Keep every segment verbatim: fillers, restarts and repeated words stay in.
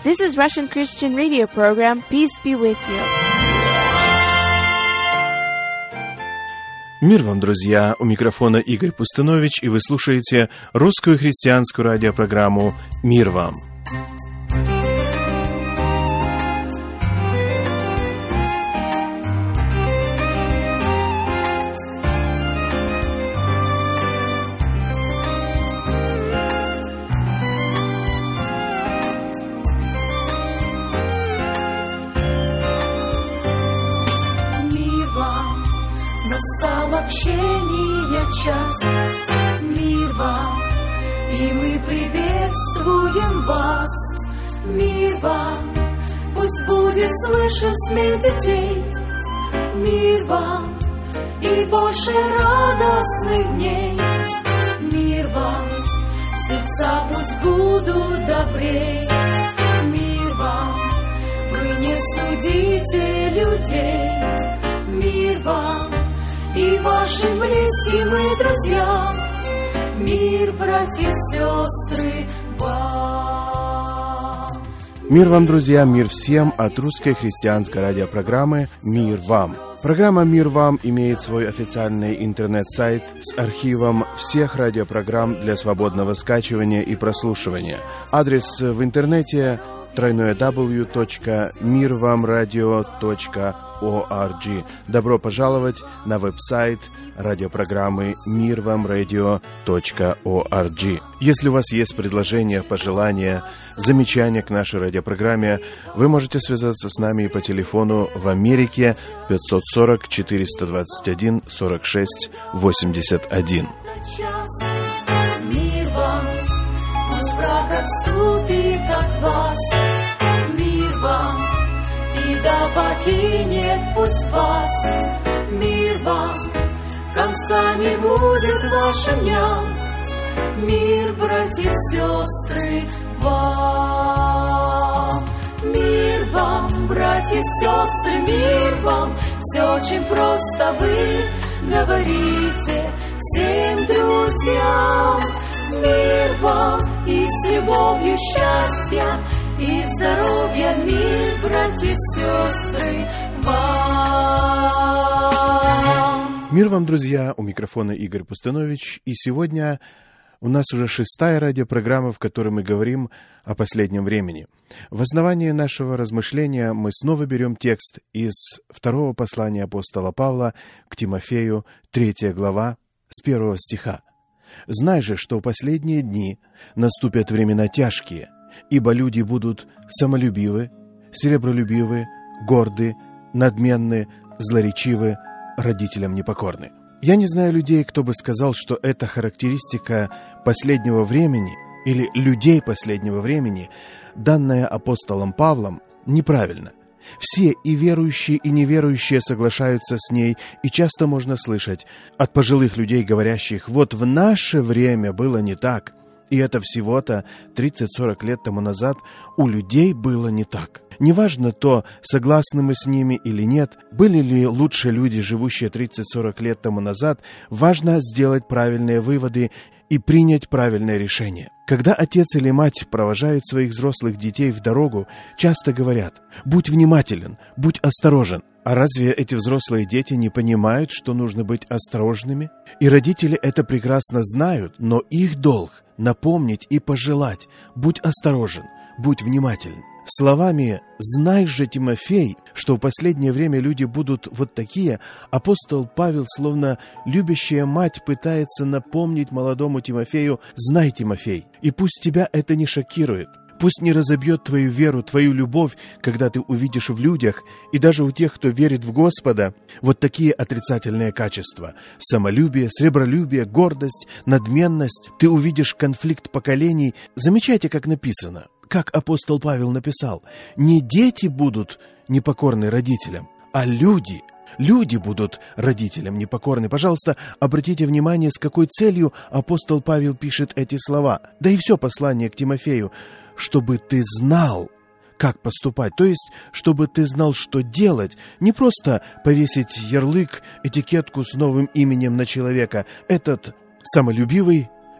This is Russian Christian Radio program. Peace be with you. Мир вам, друзья! У микрофона Игорь Пустынович, и вы слушаете русскую христианскую радиопрограмму «Мир вам». Общение час, мир вам, и мы приветствуем вас. Мир вам, пусть будет слышен смех детей. Мир вам, и больше радостных дней. Мир вам, сердца пусть будут добрей. Мир вам, вы не судите людей. Мир вам, и вашим близким и друзьям, мир, братья и сестры, вам. Мир вам, друзья, мир всем от русской христианской радиопрограммы «Мир вам». Программа «Мир вам» имеет свой официальный интернет-сайт с архивом всех радиопрограмм для свободного скачивания и прослушивания. Адрес в интернете дабл ю дабл ю дабл ю точка мир вам радио точка орг. Добро пожаловать на веб-сайт радиопрограммы мир вам радио точка орг. Если у вас есть предложения, пожелания, замечания к нашей радиопрограмме, вы можете связаться с нами по телефону в Америке пятьсот сорок четыреста двадцать один сорок шесть восемьдесят один. Мир вам, пусть враг отступит от вас. Мир вам, и да покинет пусть вас. Мир вам, конца не будет вашим дням. Мир, братья и сестры, вам. Мир вам, братья и сестры, мир вам. Все очень просто, вы говорите всем друзьям. Мир вам, и с любовью счастья и здоровья, мир, братья и сестры, вам. Мир вам, друзья! У микрофона Игорь Пустынович, и сегодня у нас уже шестая радиопрограмма, в которой мы говорим о последнем времени. В основании нашего размышления мы снова берем текст из второго послания апостола Павла к Тимофею, третья глава, с первого стиха. «Знай же, что в последние дни наступят времена тяжкие, ибо люди будут самолюбивы, серебролюбивы, горды, надменны, злоречивы, родителям непокорны». Я не знаю людей, кто бы сказал, что это характеристика последнего времени или людей последнего времени, данная апостолом Павлом, неправильно. Все, и верующие, и неверующие, соглашаются с ней, и часто можно слышать от пожилых людей, говорящих: «Вот в наше время было не так». И это всего-то тридцать-сорок лет тому назад у людей было не так. Неважно то, согласны мы с ними или нет, были ли лучше люди, живущие тридцать-сорок лет тому назад, важно сделать правильные выводы и принять правильное решение. Когда отец или мать провожают своих взрослых детей в дорогу, часто говорят: «Будь внимателен, будь осторожен». А разве эти взрослые дети не понимают, что нужно быть осторожными? И родители это прекрасно знают, но их долг — напомнить и пожелать: будь осторожен, будь внимателен. Словами «Знай же, Тимофей, что в последнее время люди будут вот такие», апостол Павел, словно любящая мать, пытается напомнить молодому Тимофею: «Знай, Тимофей, и пусть тебя это не шокирует, пусть не разобьет твою веру, твою любовь, когда ты увидишь в людях и даже у тех, кто верит в Господа, вот такие отрицательные качества: самолюбие, сребролюбие, гордость, надменность. Ты увидишь конфликт поколений». Замечайте, как написано, как апостол Павел написал: не дети будут непокорны родителям, а люди. Люди будут родителям непокорны. Пожалуйста, обратите внимание, с какой целью апостол Павел пишет эти слова. Да и все послание к Тимофею: чтобы ты знал, как поступать. То есть, чтобы ты знал, что делать. Не просто повесить ярлык, этикетку с новым именем на человека. Этот самолюбивый,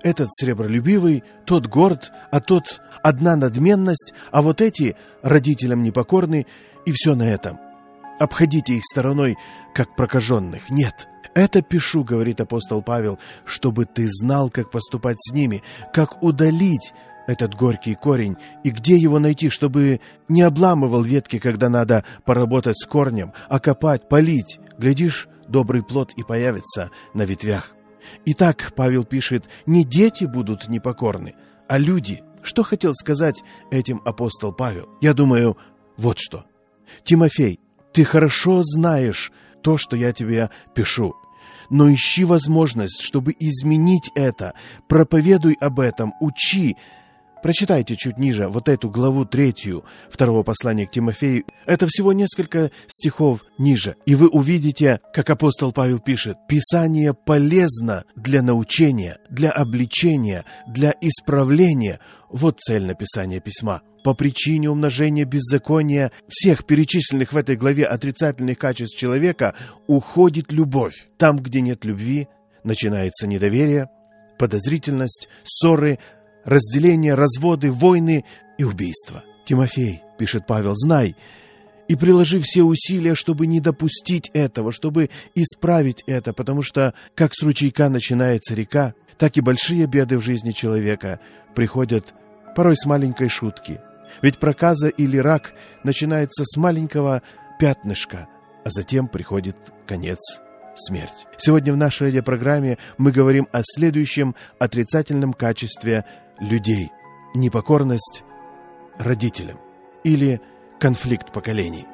этот сребролюбивый, тот горд, а тот одна надменность, а вот эти родителям непокорны, и все на этом. Обходите их стороной, как прокаженных. Нет, это пишу, говорит апостол Павел, чтобы ты знал, как поступать с ними, как удалить этот горький корень и где его найти, чтобы не обламывал ветки, когда надо поработать с корнем, а копать, полить. Глядишь, добрый плод и появится на ветвях. Итак, Павел пишет, не дети будут непокорны, а люди. Что хотел сказать этим апостол Павел? Я думаю, вот что. Тимофей, ты хорошо знаешь то, что я тебе пишу, но ищи возможность, чтобы изменить это. Проповедуй об этом, учи. Прочитайте чуть ниже вот эту главу третью второго послания к Тимофею. Это всего несколько стихов ниже. И вы увидите, как апостол Павел пишет: «Писание полезно для научения, для обличения, для исправления». Вот цель написания письма. По причине умножения беззакония всех перечисленных в этой главе отрицательных качеств человека уходит любовь. Там, где нет любви, начинается недоверие, подозрительность, ссоры, разделения, разводы, войны и убийства. Тимофей, пишет Павел, знай и приложи все усилия, чтобы не допустить этого, чтобы исправить это, потому что как с ручейка начинается река, так и большие беды в жизни человека приходят порой с маленькой шутки. Ведь проказа или рак начинается с маленького пятнышка, а затем приходит конец. Смерть. Сегодня в нашей радиопрограмме мы говорим о следующем отрицательном качестве людей. Непокорность родителям или конфликт поколений.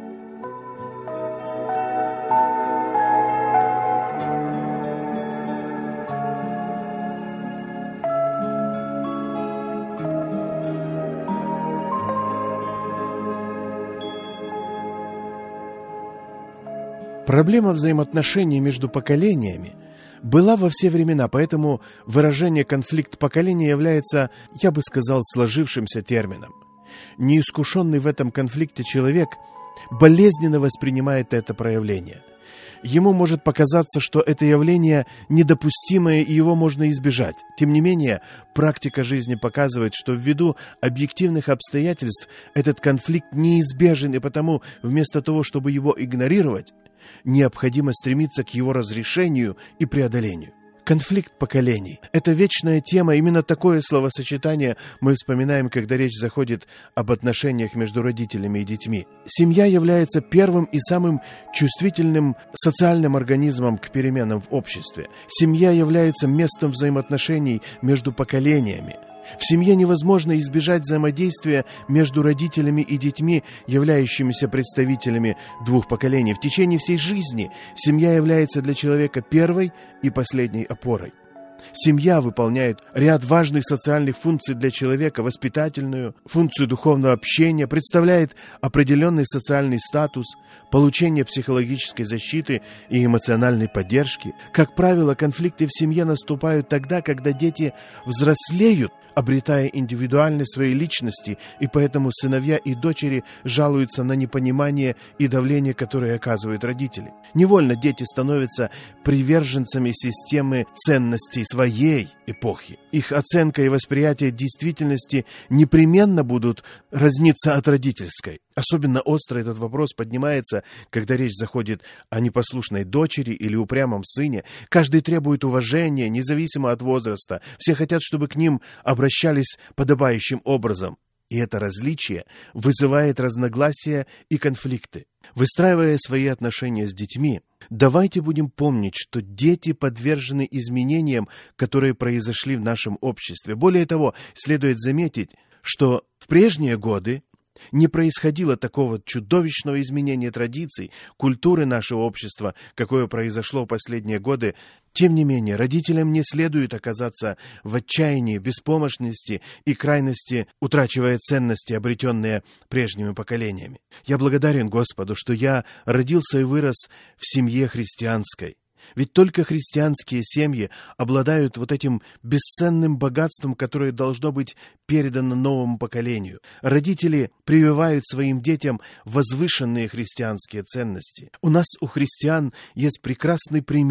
Проблема взаимоотношений между поколениями была во все времена, поэтому выражение «конфликт поколения» является, я бы сказал, сложившимся термином. Неискушенный в этом конфликте человек болезненно воспринимает это проявление. Ему может показаться, что это явление недопустимое и его можно избежать. Тем не менее, практика жизни показывает, что ввиду объективных обстоятельств этот конфликт неизбежен, и потому вместо того, чтобы его игнорировать, необходимо стремиться к его разрешению и преодолению. Конфликт поколений – это вечная тема. Именно такое словосочетание мы вспоминаем, когда речь заходит об отношениях между родителями и детьми. Семья является первым и самым чувствительным социальным организмом к переменам в обществе. Семья является местом взаимоотношений между поколениями. В семье невозможно избежать взаимодействия между родителями и детьми, являющимися представителями двух поколений. В течение всей жизни семья является для человека первой и последней опорой. Семья выполняет ряд важных социальных функций для человека: воспитательную, функцию духовного общения, представляет определенный социальный статус, получение психологической защиты и эмоциональной поддержки. Как правило, конфликты в семье наступают тогда, когда дети взрослеют, обретая индивидуальность своей личности, и поэтому сыновья и дочери жалуются на непонимание и давление, которое оказывают родители. Невольно дети становятся приверженцами системы ценностей своей эпохи. Их оценка и восприятие действительности непременно будут разниться от родительской. Особенно остро этот вопрос поднимается, когда речь заходит о непослушной дочери или упрямом сыне. Каждый требует уважения, независимо от возраста. Все хотят, чтобы к ним обращались подобающим образом. И это различие вызывает разногласия и конфликты. Выстраивая свои отношения с детьми, давайте будем помнить, что дети подвержены изменениям, которые произошли в нашем обществе. Более того, следует заметить, что в прежние годы не происходило такого чудовищного изменения традиций, культуры нашего общества, какое произошло в последние годы. Тем не менее, родителям не следует оказаться в отчаянии, беспомощности и крайности, утрачивая ценности, обретенные прежними поколениями. Я благодарен Господу, что я родился и вырос в семье христианской. Ведь только христианские семьи обладают вот этим бесценным богатством, которое должно быть передано новому поколению. Родители прививают своим детям возвышенные христианские ценности. У нас, у христиан, есть прекрасный пример.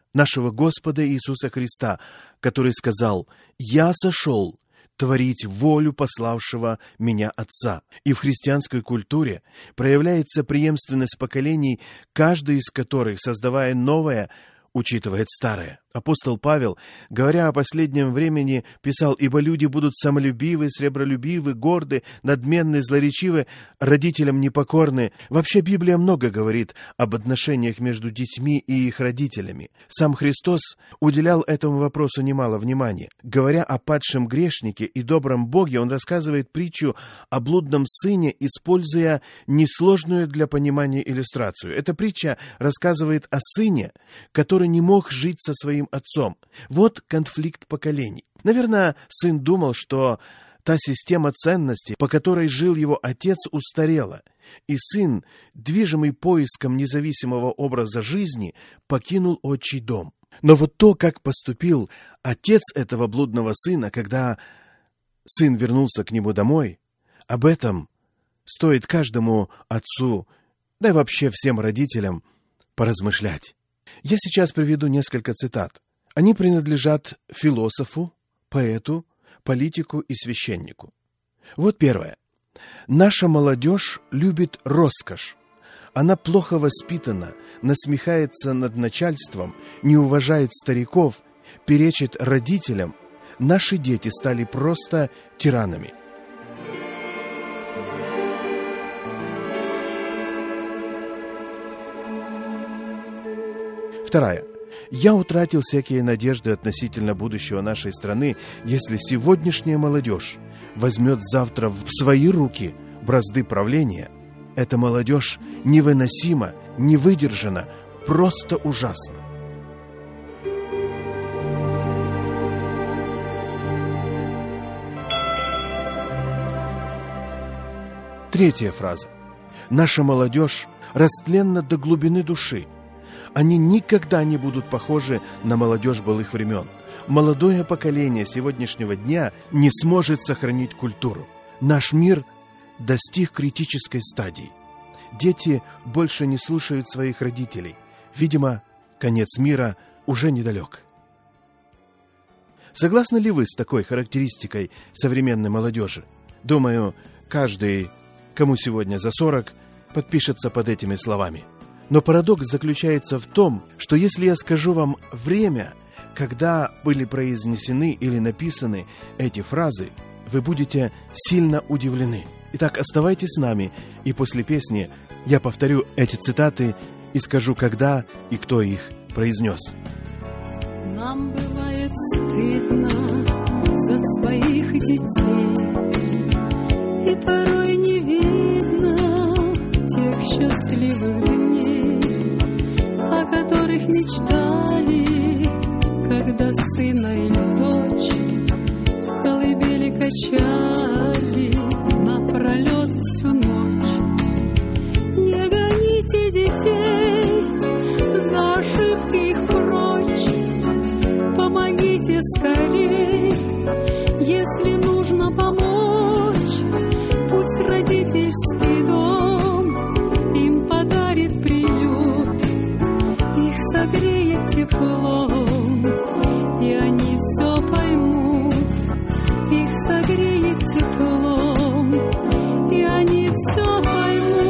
нашего Господа Иисуса Христа, который сказал: «Я сошел творить волю пославшего меня Отца». И в христианской культуре проявляется преемственность поколений, каждый из которых, создавая новое, учитывает старое. Апостол Павел, говоря о последнем времени, писал: «Ибо люди будут самолюбивы, сребролюбивы, горды, надменны, злоречивы, родителям непокорны». Вообще Библия много говорит об отношениях между детьми и их родителями. Сам Христос уделял этому вопросу немало внимания. Говоря о падшем грешнике и добром Боге, он рассказывает притчу о блудном сыне, используя несложную для понимания иллюстрацию. Эта притча рассказывает о сыне, который не мог жить со своим отцом. Вот конфликт поколений. Наверное, сын думал, что та система ценностей, по которой жил его отец, устарела, и сын, движимый поиском независимого образа жизни, покинул отчий дом. Но вот то, как поступил отец этого блудного сына, когда сын вернулся к нему домой, об этом стоит каждому отцу, да и вообще всем родителям, поразмышлять. Я сейчас приведу несколько цитат. Они принадлежат философу, поэту, политику и священнику. Вот первое. «Наша молодежь любит роскошь. Она плохо воспитана, насмехается над начальством, не уважает стариков, перечит родителям. Наши дети стали просто тиранами». Вторая. «Я утратил всякие надежды относительно будущего нашей страны, если сегодняшняя молодежь возьмет завтра в свои руки бразды правления. Эта молодежь невыносима, невыдержана, просто ужасна». Третья фраза. «Наша молодежь растленна до глубины души. Они никогда не будут похожи на молодежь былых времен. Молодое поколение сегодняшнего дня не сможет сохранить культуру. Наш мир достиг критической стадии. Дети больше не слушают своих родителей. Видимо, конец мира уже недалек». Согласны ли вы с такой характеристикой современной молодежи? Думаю, каждый, кому сегодня за сорок, подпишется под этими словами. Но парадокс заключается в том, что если я скажу вам время, когда были произнесены или написаны эти фразы, вы будете сильно удивлены. Итак, оставайтесь с нами, и после песни я повторю эти цитаты и скажу, когда и кто их произнес. Нам бывает стыдно за своих детей, и порой не видно тех счастливых дней, о которых мечтали, когда сына или дочь в колыбели качали напролет всю ночь. Не гоните детей за ошибки их прочь, помогите скорей, если нужно помочь. Пусть родительский дом им подарит приют, их согреет теплом, и они все поймут. Их согреет теплом, и они все поймут.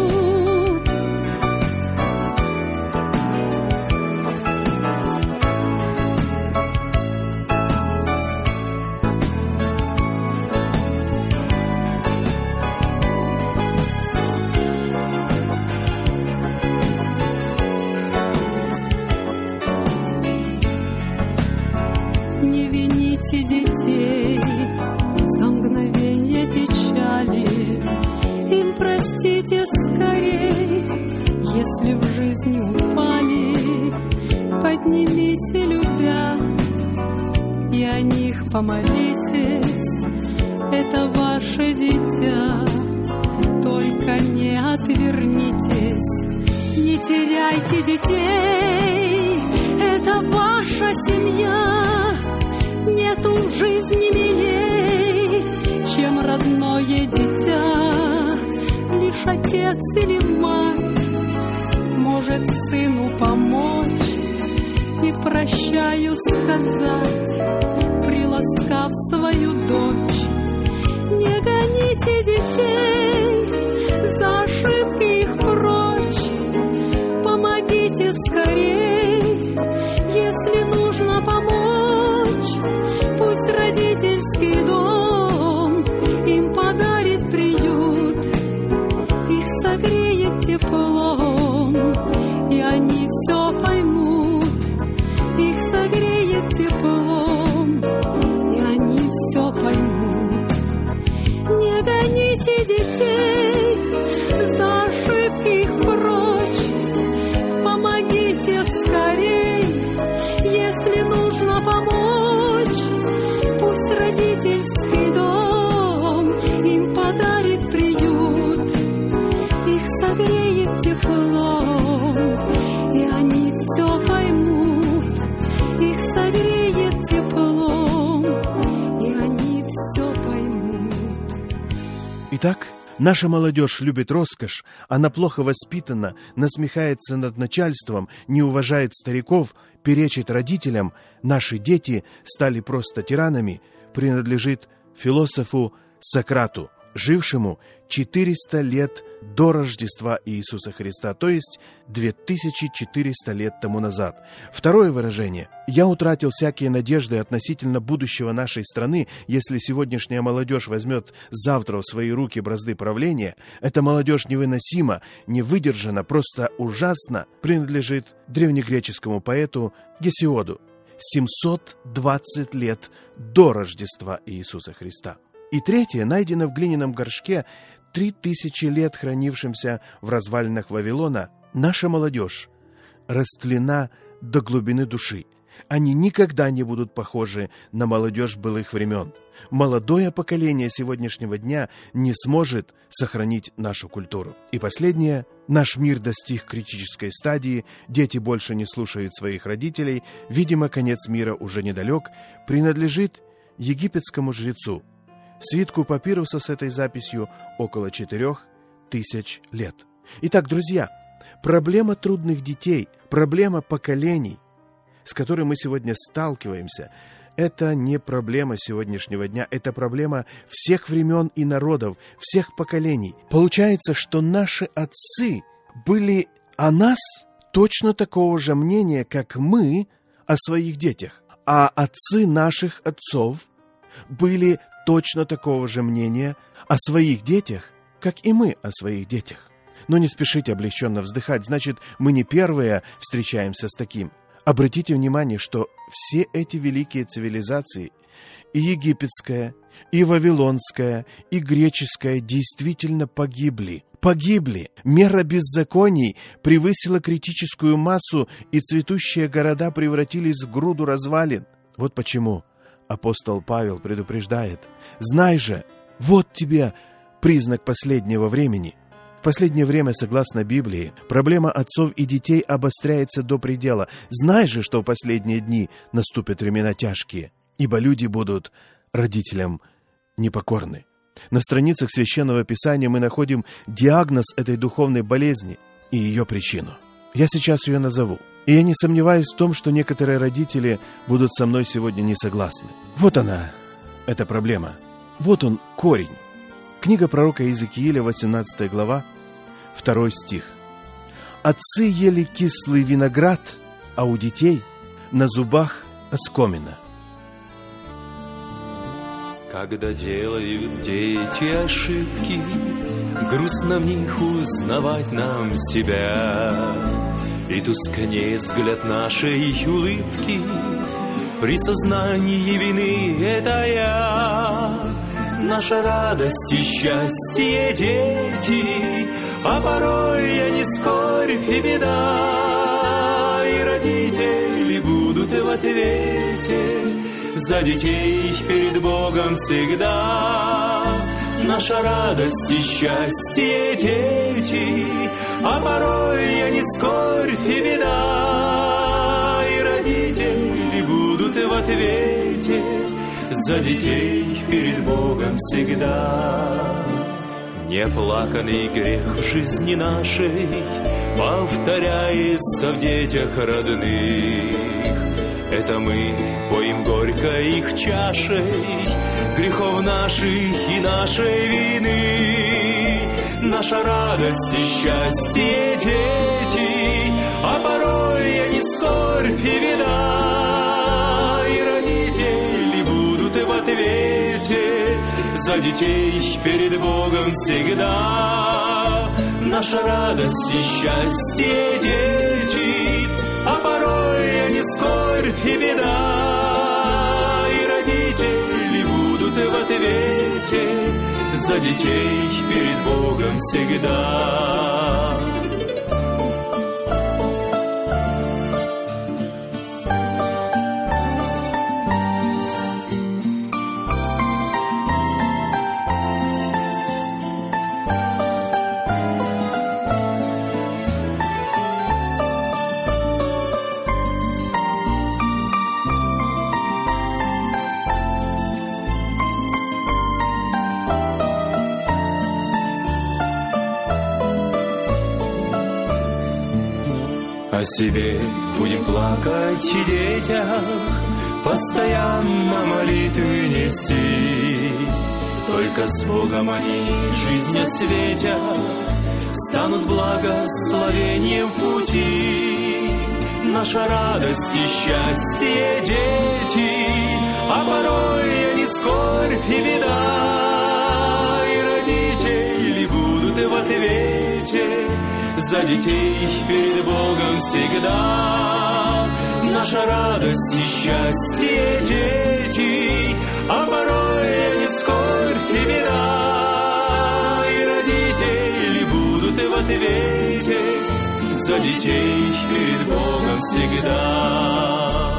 Не вините детей за мгновенье печали, им простите скорей, если в жизни упали. Поднимите, любя, и о них помолитесь. Это ваше дитя, только не отвернитесь. Не теряйте детей, это ваша семья. Нету в жизни милей, чем родное дитя. Лишь отец или мать может сыну помочь и прощаю сказать, приласкав свою дочь. Не гоните детей, за ошибки их прочь. Помогите скорей, если нужно помочь. Пусть родительский дом им подарит приют, их согреет теплом, и они все поймут. Их согреет теплом, и они все поймут. Не гоните детей, за ошибки их прочь. Помогите скорей, если нужно помочь. Пусть родительский дом им подарит приют, их согреет теплом, и они все поймут. Их согреет теплом, и они все поймут. Итак, наша молодежь любит роскошь, она плохо воспитана, насмехается над начальством, не уважает стариков, перечит родителям. Наши дети стали просто тиранами, принадлежит философу Сократу, жившему четыреста лет до Рождества Иисуса Христа, то есть две тысячи четыреста лет тому назад. Второе выражение. «Я утратил всякие надежды относительно будущего нашей страны, если сегодняшняя молодежь возьмет завтра в свои руки бразды правления. Эта молодежь невыносима, не выдержана, просто ужасно», принадлежит древнегреческому поэту Гесиоду. семьсот двадцать лет до Рождества Иисуса Христа. И третье найдено в глиняном горшке, три тысячи лет хранившемся в развалинах Вавилона. Наша молодежь растлена до глубины души. Они никогда не будут похожи на молодежь былых времен. Молодое поколение сегодняшнего дня не сможет сохранить нашу культуру. И последнее. Наш мир достиг критической стадии, дети больше не слушают своих родителей, видимо, конец мира уже недалек, принадлежит египетскому жрецу. Свитку папируса с этой записью около четырех тысяч лет. Итак, друзья, проблема трудных детей, проблема поколений, с которой мы сегодня сталкиваемся, это не проблема сегодняшнего дня, это проблема всех времен и народов, всех поколений. Получается, что наши отцы были о нас точно такого же мнения, как мы о своих детях, а отцы наших отцов были точно такого же мнения о своих детях, как и мы о своих детях. Но не спешите облегченно вздыхать, значит, мы не первые встречаемся с таким. Обратите внимание, что все эти великие цивилизации, и египетская, и вавилонская, и греческая, действительно погибли. Погибли. Мера беззаконий превысила критическую массу, и цветущие города превратились в груду развалин. Вот почему апостол Павел предупреждает: «Знай же, вот тебе признак последнего времени». В последнее время, согласно Библии, проблема отцов и детей обостряется до предела. Знай же, что в последние дни наступят времена тяжкие, ибо люди будут родителям непокорны. На страницах Священного Писания мы находим диагноз этой духовной болезни и ее причину. Я сейчас ее назову. И я не сомневаюсь в том, что некоторые родители будут со мной сегодня не согласны. Вот она, эта проблема. Вот он, корень. Книга пророка Иезекииля, восемнадцатая глава, второй стих. «Отцы ели кислый виноград, а у детей на зубах оскомина». Когда делают дети ошибки, грустно в них узнавать нам себя. И тускнеет взгляд нашей улыбки при сознании вины — это я. Наша радость и счастье дети, а порой я не скорбь и беда. И родители будут в ответе за детей перед Богом всегда. Наша радость и счастье дети, а порой я не скорбь и беда. И родители будут в ответе за детей перед Богом всегда. Неплаканный грех в жизни нашей повторяется в детях родных. это мы поим горько их чашей грехов наших и нашей вины. Наша радость и счастье, дети, а порой они скорбь и беда. И родители будут в ответе за детей перед Богом всегда. Наша радость и счастье, дети, а порой они скорбь и беда. И родители будут в ответе за детей перед Богом всегда. О себе будем плакать и детях, постоянно молитвы нести. Только с Богом они жизнь осветят, станут благословением в пути. Наша радость и счастье, дети, а порой они скорбь и беда. И родители будут в ответе за детей перед Богом всегда. Наша радость и счастье, дети, а порой они скорбь и беда. И родители будут в ответе за детей перед Богом всегда.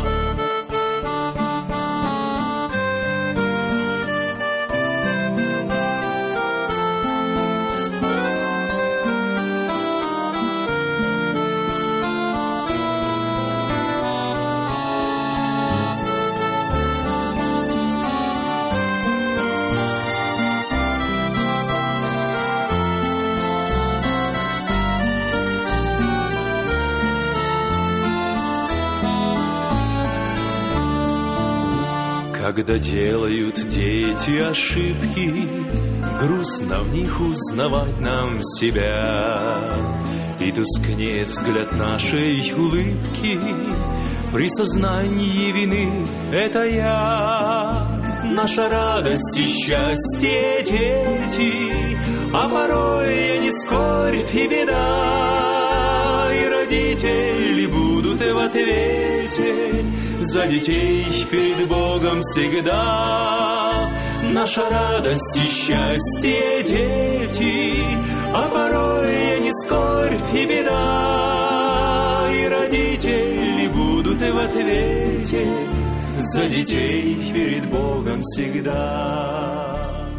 Когда делают дети ошибки, грустно в них узнавать нам себя. И тускнеет взгляд нашей улыбки при сознании вины — это я. Наша радость и счастье, дети, а порой и не скорбь и беда. И родители будут в ответе за детей перед Богом всегда. Наша радость и счастье, дети, а порой и не скорбь и беда. И родители будут в ответе за детей перед Богом всегда.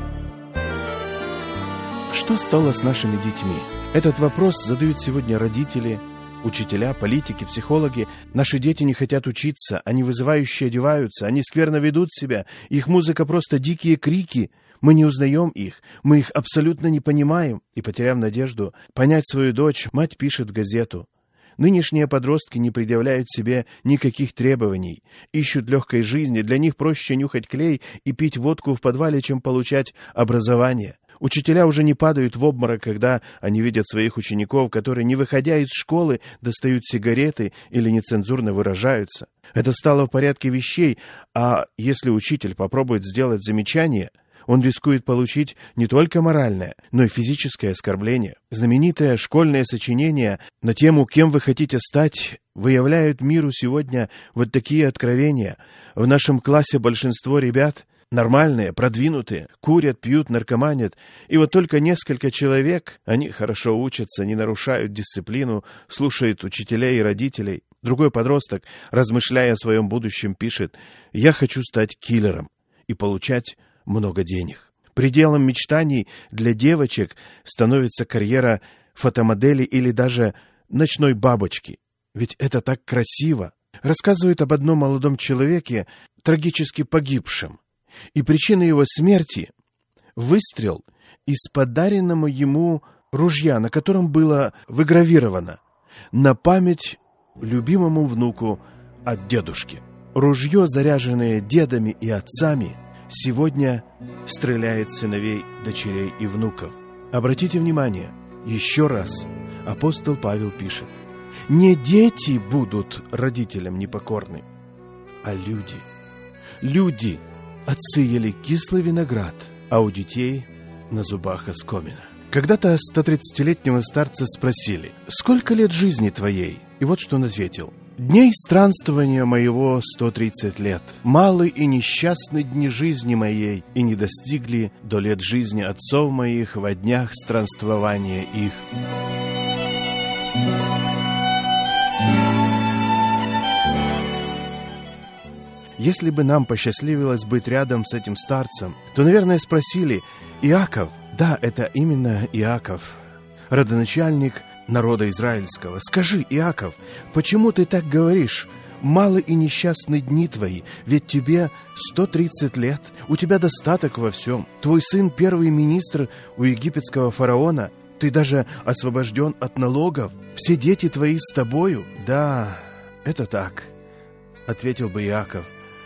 Что стало с нашими детьми? Этот вопрос задают сегодня родители, учителя, политики, психологи. Наши дети не хотят учиться, они вызывающе одеваются, они скверно ведут себя, их музыка просто дикие крики. Мы не узнаем их, мы их абсолютно не понимаем. И, потеряв надежду понять свою дочь, мать пишет в газету: нынешние подростки не предъявляют себе никаких требований, ищут легкой жизни, для них проще нюхать клей и пить водку в подвале, чем получать образование. Учителя уже не падают в обморок, когда они видят своих учеников, которые, не выходя из школы, достают сигареты или нецензурно выражаются. Это стало в порядке вещей, а если учитель попробует сделать замечание, он рискует получить не только моральное, но и физическое оскорбление. Знаменитое школьное сочинение на тему «Кем вы хотите стать» выявляют миру сегодня вот такие откровения. В нашем классе большинство ребят нормальные, продвинутые, курят, пьют, наркоманят. И вот только несколько человек, они хорошо учатся, не нарушают дисциплину, слушают учителей и родителей. Другой подросток, размышляя о своем будущем, пишет: «Я хочу стать киллером и получать много денег». Пределом мечтаний для девочек становится карьера фотомодели или даже ночной бабочки. Ведь это так красиво. Рассказывают об одном молодом человеке, трагически погибшем. И причина его смерти — выстрел из подаренного ему ружья, на котором было выгравировано: «На память любимому внуку от дедушки». ружье, заряженное дедами и отцами, сегодня стреляет сыновей, дочерей и внуков. Обратите внимание, еще раз апостол Павел пишет: не дети будут родителям непокорны, а люди. Люди. Отцы ели кислый виноград, а у детей на зубах оскомина. Когда-то сто тридцатилетнего старца спросили: сколько лет жизни твоей? И вот что он ответил: дней странствования моего сто тридцать лет. Малы и несчастны дни жизни моей, и не достигли до лет жизни отцов моих во днях странствования их. Если бы нам посчастливилось быть рядом с этим старцем, то, наверное, спросили: Иаков, да, это именно Иаков, родоначальник народа израильского, скажи, Иаков, почему ты так говоришь? Малы и несчастны дни твои, ведь тебе сто тридцать лет, у тебя достаток во всем. Твой сын первый министр у египетского фараона, ты даже освобожден от налогов, все дети твои с тобою. Да, это так, ответил бы Иаков.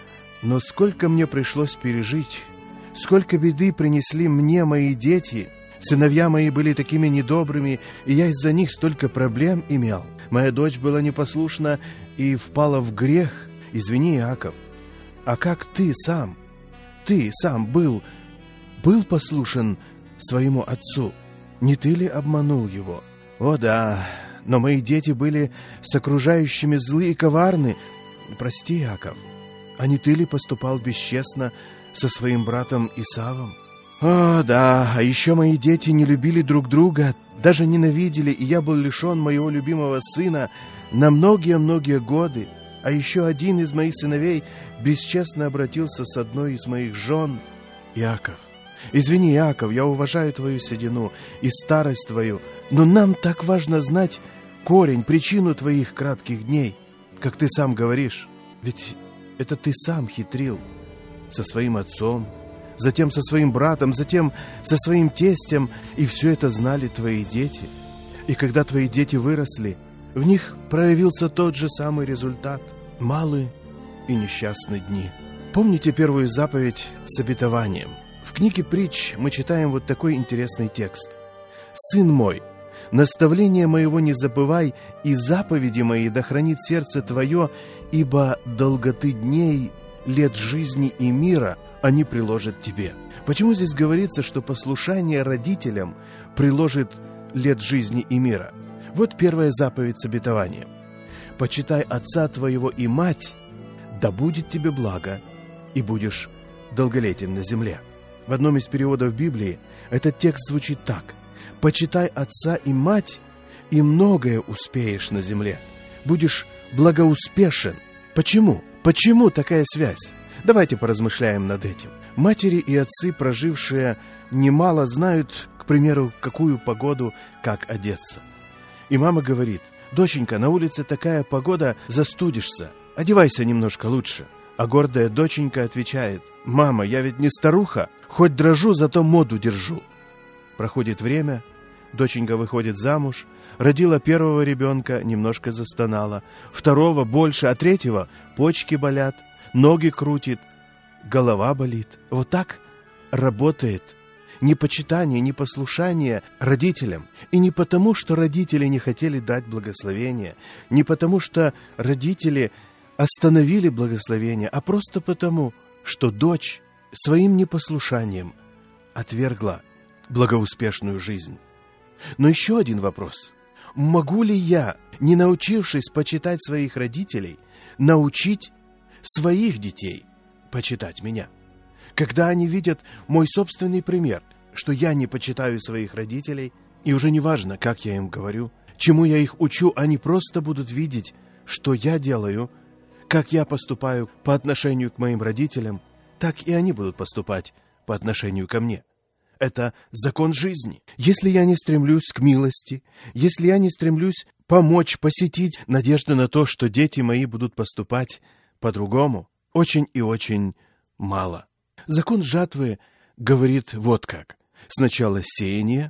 Но сколько мне пришлось пережить, сколько беды принесли мне мои дети. Сыновья мои были такими недобрыми, и я из-за них столько проблем имел. Моя дочь была непослушна и впала в грех. Извини, Иаков. А как ты сам? Ты сам был, был послушен своему отцу? Не ты ли обманул его? О да, но мои дети были с окружающими злы и коварны. Прости, Иаков. А не ты ли поступал бесчестно со своим братом Исавом? О, да, а еще мои дети не любили друг друга, даже ненавидели, и я был лишен моего любимого сына на многие-многие годы. А еще один из моих сыновей бесчестно обратился с одной из моих жен. Иаков, извини, Иаков, я уважаю твою седину и старость твою, но нам так важно знать корень, причину твоих кратких дней, как ты сам говоришь, ведь это ты сам хитрил со своим отцом, затем со своим братом, затем со своим тестем, и все это знали твои дети. И когда твои дети выросли, в них проявился тот же самый результат – малые и несчастные дни. Помните первую заповедь с обетованием? В книге «Притч» мы читаем вот такой интересный текст. «Сын мой, наставление моего не забывай, и заповеди мои да хранит сердце твое, ибо долготы дней, лет жизни и мира они приложат тебе». Почему здесь говорится, что послушание родителям приложит лет жизни и мира? Вот первая заповедь с обетованием. «Почитай отца твоего и мать, да будет тебе благо, и будешь долголетен на земле». В одном из переводов Библии этот текст звучит так: «Почитай отца и мать, и многое успеешь на земле. Будешь благоуспешен». Почему? Почему такая связь? Давайте поразмышляем над этим. Матери и отцы, прожившие немало, знают, к примеру, какую погоду, как одеться. И мама говорит: «Доченька, на улице такая погода, застудишься, одевайся немножко лучше». А гордая доченька отвечает: «Мама, я ведь не старуха, хоть дрожу, зато моду держу». Проходит время, доченька выходит замуж, родила первого ребенка, немножко застонала, второго больше, а третьего почки болят, ноги крутит, голова болит. Вот так работает непочитание, непослушание родителям. И не потому, что родители не хотели дать благословение, не потому, что родители остановили благословение, а просто потому, что дочь своим непослушанием отвергла благоуспешную жизнь. Но еще один вопрос. Могу ли я, не научившись почитать своих родителей, научить своих детей почитать меня? Когда они видят мой собственный пример, что я не почитаю своих родителей, и уже не важно, как я им говорю, чему я их учу, они просто будут видеть, что я делаю, как я поступаю по отношению к моим родителям, так и они будут поступать по отношению ко мне. Это закон жизни. Если я не стремлюсь к милости, если я не стремлюсь помочь, посетить, надежда на то, что дети мои будут поступать по-другому, очень и очень мало. Закон жатвы говорит вот как. Сначала сеяние,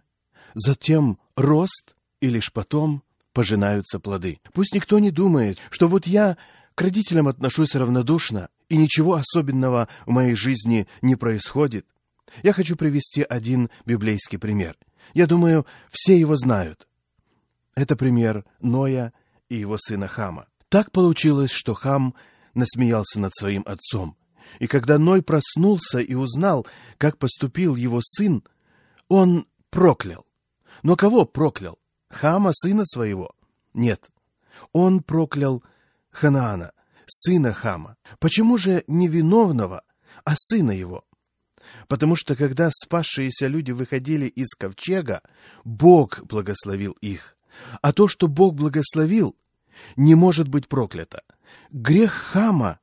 затем рост, и лишь потом пожинаются плоды. Пусть никто не думает, что вот я К родителям отношусь равнодушно, и ничего особенного в моей жизни не происходит. Я хочу привести один библейский пример. Я думаю, все его знают. Это пример Ноя и его сына Хама. Так получилось, что Хам насмеялся над своим отцом. И когда Ной проснулся и узнал, как поступил его сын, он проклял. Но кого проклял? Хама, сына своего? Нет. Он проклял Ханаана, сына Хама. Почему же не виновного, а сына его? Потому что, когда спасшиеся люди выходили из ковчега, Бог благословил их. А то, что Бог благословил, не может быть проклято. Грех Хама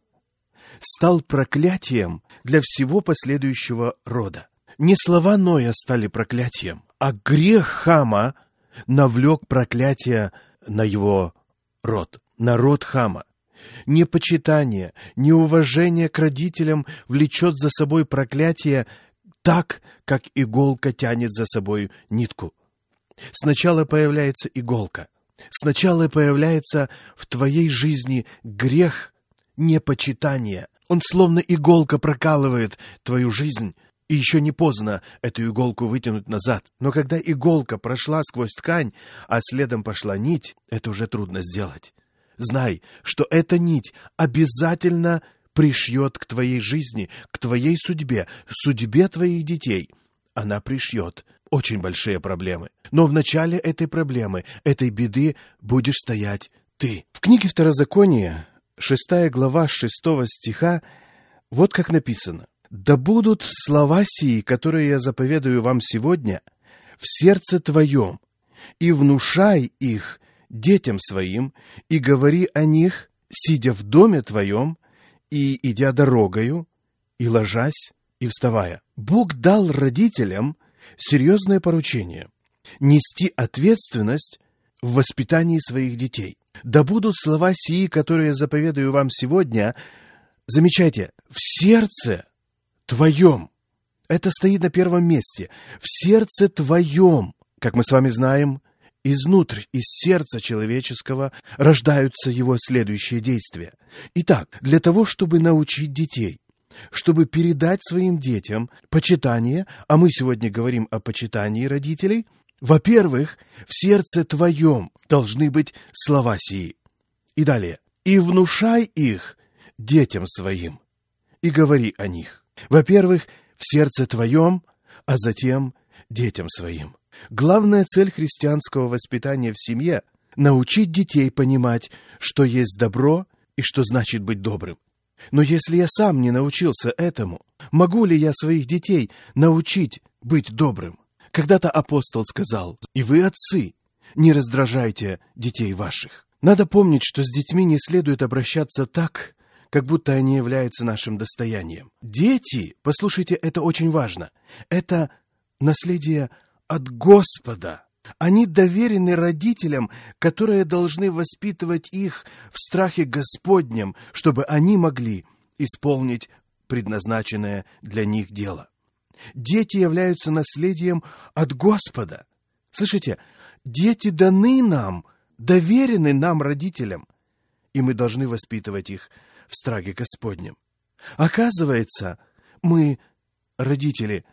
стал проклятием для всего последующего рода. Не слова Ноя стали проклятием, а грех Хама навлек проклятие на его род, на род Хама. Непочитание, неуважение к родителям влечет за собой проклятие так, как иголка тянет за собой нитку. Сначала появляется иголка. Сначала появляется в твоей жизни грех непочитания. Он словно иголка прокалывает твою жизнь, и еще не поздно эту иголку вытянуть назад. Но когда иголка прошла сквозь ткань, а следом пошла нить, это уже трудно сделать. Знай, что эта нить обязательно пришьет к твоей жизни, к твоей судьбе, судьбе твоих детей. Она пришьет очень большие проблемы. Но в начале этой проблемы, этой беды будешь стоять ты. В книге Второзакония, шестая глава, шестого стиха, вот как написано. «Да будут слова сии, которые я заповедую вам сегодня, в сердце твоем, и внушай их детям своим, и говори о них, сидя в доме твоем, и идя дорогою, и ложась, и вставая». Бог дал родителям серьезное поручение — нести ответственность в воспитании своих детей. «Да будут слова сии, которые я заповедую вам сегодня», замечайте, в сердце твоем. Это стоит на первом месте. В сердце твоем. Как мы с вами знаем, изнутрь, из сердца человеческого рождаются его следующие действия. Итак, для того, чтобы научить детей, чтобы передать своим детям почитание, а мы сегодня говорим о почитании родителей, во-первых, в сердце твоем должны быть слова сии. И далее. «И внушай их детям своим, и говори о них». Во-первых, в сердце твоем, а затем детям своим. Главная цель христианского воспитания в семье — научить детей понимать, что есть добро и что значит быть добрым. Но если я сам не научился этому, могу ли я своих детей научить быть добрым? Когда-то апостол сказал: «И вы, отцы, не раздражайте детей ваших». Надо помнить, что с детьми не следует обращаться так, как будто они являются нашим достоянием. Дети, послушайте, это очень важно, это наследие от Господа. Они доверены родителям, которые должны воспитывать их в страхе Господнем, чтобы они могли исполнить предназначенное для них дело. Дети являются наследием от Господа. Слышите, дети даны нам, доверены нам, родителям, и мы должны воспитывать их в страхе Господнем. Оказывается, мы, родители,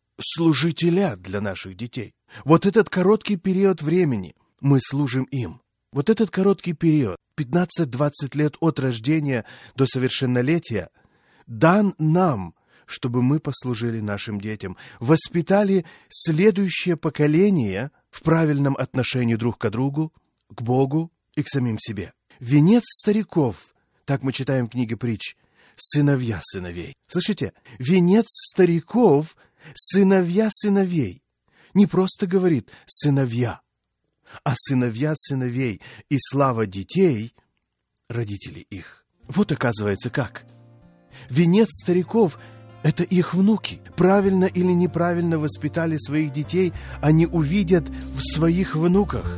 служителя для наших детей. Вот этот короткий период времени мы служим им. Вот этот короткий период, пятнадцать-двадцать лет от рождения до совершеннолетия, дан нам, чтобы мы послужили нашим детям, воспитали следующее поколение в правильном отношении друг к другу, к Богу и к самим себе. Венец стариков, так мы читаем в книге Притч, сыновья сыновей. Слышите? Венец стариков, сыновья сыновей. Не просто говорит сыновья, а сыновья сыновей и слава детей, родителей их. Вот оказывается как. Венец стариков — это их внуки. Правильно или неправильно воспитали своих детей, они увидят в своих внуках.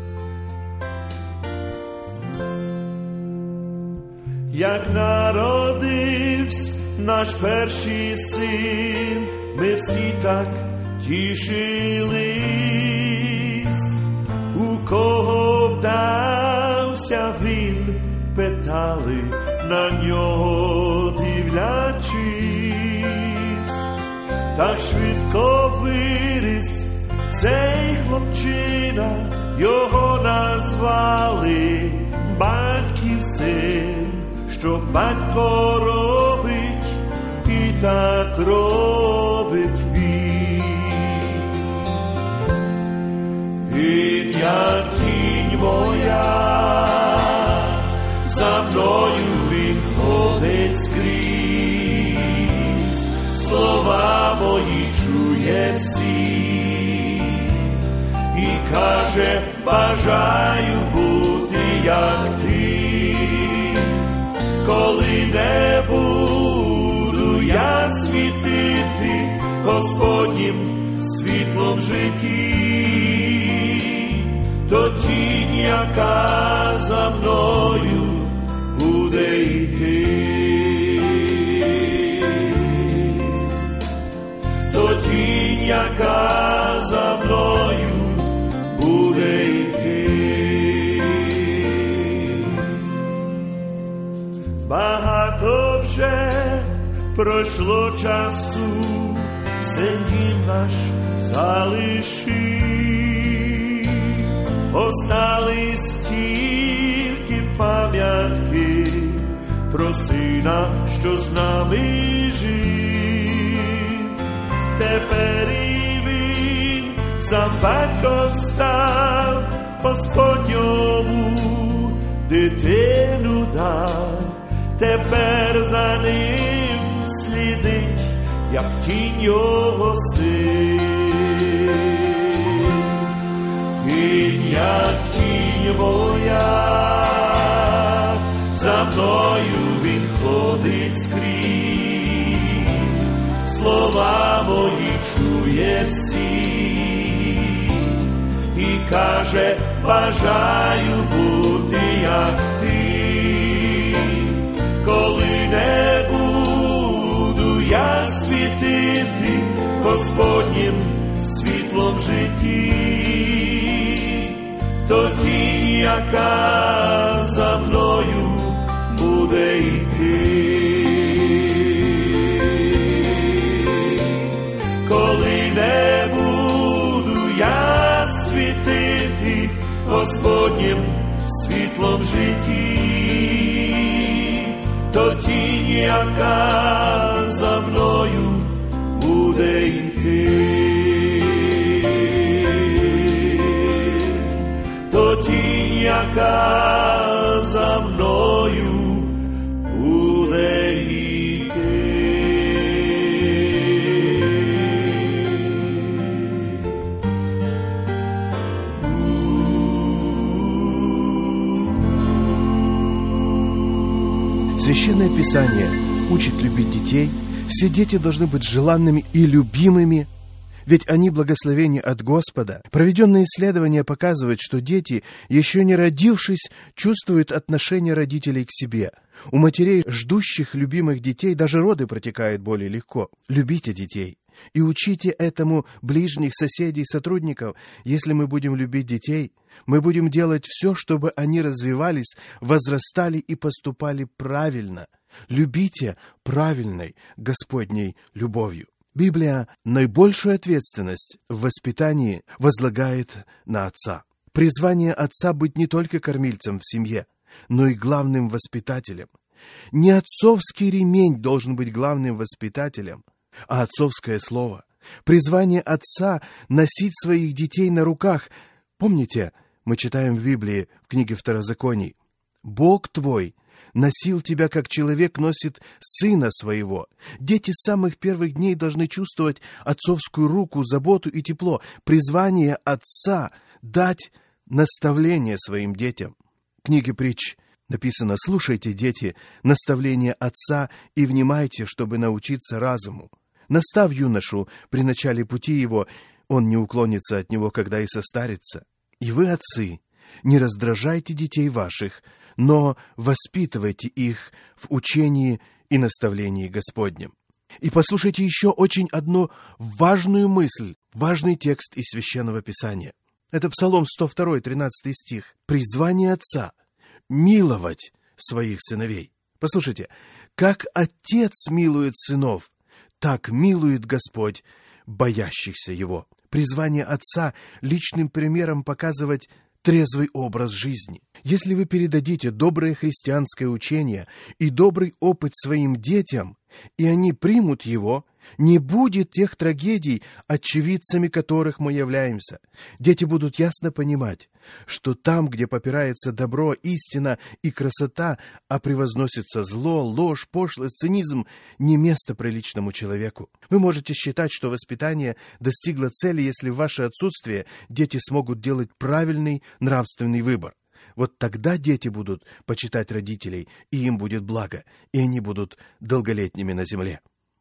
Як народився наш перший син, ми всі так тішились. У кого вдався він, питали на нього дивлячись, так швидко виріс цей хлопчина, його назвали батьків син, що батько робить, і так робить він. Він як тінь моя, за мною він ходить скрізь, слова мої чує всі, і каже, бажаю бути як ти. Коли не буду я світити Господнім світлом житті, то тінь, яка за мною буде йти, то тінь, яка за мною буде йти. Багато вже пройшло часу, син дім наш залишив, остались тільки пам'ятки про сина, що з нами жив. Тепер і він сам батьком став, Господь йому дитину дав. Тепер за ним слідить, як тінь його син. Він як тінь моя, за мною він ходить скрізь, слова мої чує всі, і каже, бажаю бути як ти. Коли не буду я світити Господнім світлом житті, то тінь, яка за мною буде йти. Коли не буду я світити Господнім світлом житті, то тінь, яка за мною буде йти. То тінь, яка за мною буде йти. Священное Писание учит любить детей. Все дети должны быть желанными и любимыми, ведь они благословение от Господа. Проведенные исследования показывают, что дети, еще не родившись, чувствуют отношение родителей к себе. У матерей, ждущих любимых детей, даже роды протекают более легко. Любите детей и учите этому ближних, соседей, сотрудников. Если мы будем любить детей, мы будем делать все, чтобы они развивались, возрастали и поступали правильно. Любите правильной Господней любовью. Библия наибольшую ответственность в воспитании возлагает на отца. Призвание отца быть не только кормильцем в семье, но и главным воспитателем. Не отцовский ремень должен быть главным воспитателем, а отцовское слово. Призвание отца — носить своих детей на руках. Помните, мы читаем в Библии, в книге Второзаконий: «Бог твой носил тебя, как человек носит сына своего». Дети с самых первых дней должны чувствовать отцовскую руку, заботу и тепло. Призвание отца — дать наставление своим детям. В книге Притч написано: «Слушайте, дети, наставления отца и внимайте, чтобы научиться разуму. Настав юношу при начале пути его, он не уклонится от него, когда и состарится. И вы, отцы, не раздражайте детей ваших, но воспитывайте их в учении и наставлении Господнем». И послушайте еще очень одну важную мысль, важный текст из Священного Писания. Это Псалом сто два, тринадцатый стих. «Призвание отца — миловать своих сыновей». Послушайте, как Отец милует сынов, так милует Господь боящихся Его. Призвание Отца личным примером показывать трезвый образ жизни. Если вы передадите доброе христианское учение и добрый опыт своим детям, и они примут его, не будет тех трагедий, очевидцами которых мы являемся. Дети будут ясно понимать, что там, где попирается добро, истина и красота, а превозносится зло, ложь, пошлость, цинизм, не место приличному человеку. Вы можете считать, что воспитание достигло цели, если в ваше отсутствие дети смогут делать правильный нравственный выбор. Вот тогда дети будут почитать родителей, и им будет благо, и они будут долголетними на земле.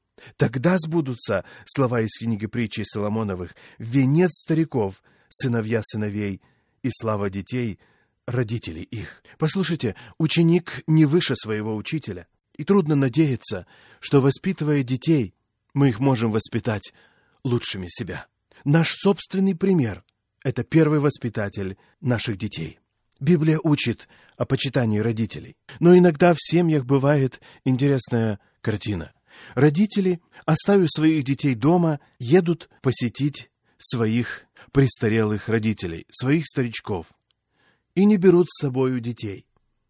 Тогда сбудутся слова из книги притчи Соломоновых: «Венец стариков, сыновья сыновей, и слава детей, родителей их». Послушайте, ученик не выше своего учителя, и трудно надеяться, что, воспитывая детей, мы их можем воспитать лучшими себя. Наш собственный пример – это первый воспитатель наших детей. Библия учит о почитании родителей, но иногда в семьях бывает интересная картина. Родители, оставив своих детей дома, едут посетить своих престарелых родителей, своих старичков, и не берут с собою детей.